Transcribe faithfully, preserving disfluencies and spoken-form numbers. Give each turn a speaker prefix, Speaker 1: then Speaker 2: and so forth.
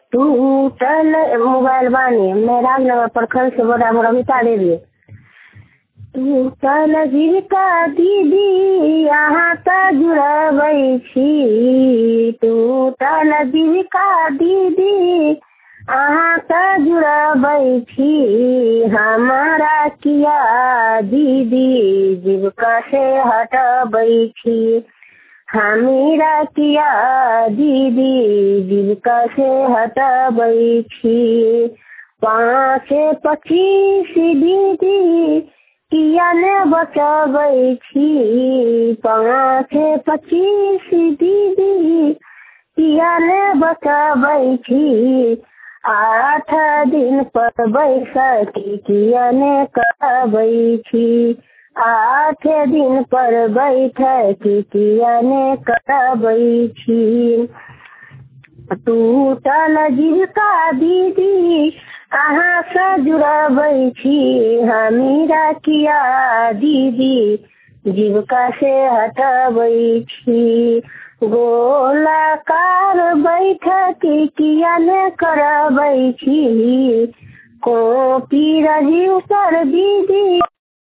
Speaker 1: टूटल मोबाइल बानी मैं राजनगर प्रखंड से बड़ा बड़ा बिता दे दिए। टूटल जीविका दीदी यहाँ त जुड़बै छी। टूटल जीविका दीदी अहाँ त जुड़बै छी। हमारा किया दीदी जीविका से हटबै छी। हमीरा किया दीदी जीविका से हटबै छी। पाँच पच्चीस दीदी किया ने बचबै छी। पाँच पच्चीस दीदी किया ने बचबै छी। आठ दिन पर बैसकी किया ने करबै छी। आठ दिन पर बैठक किया ने करबै छी। टूटल जीविका दीदी अहाँ से जुड़बै छी। हमीरा किया दीदी जीविका से हटबै छी। गोलाकार बैठक किया ने करबै छी। कॉपी रजिस्टर दीदी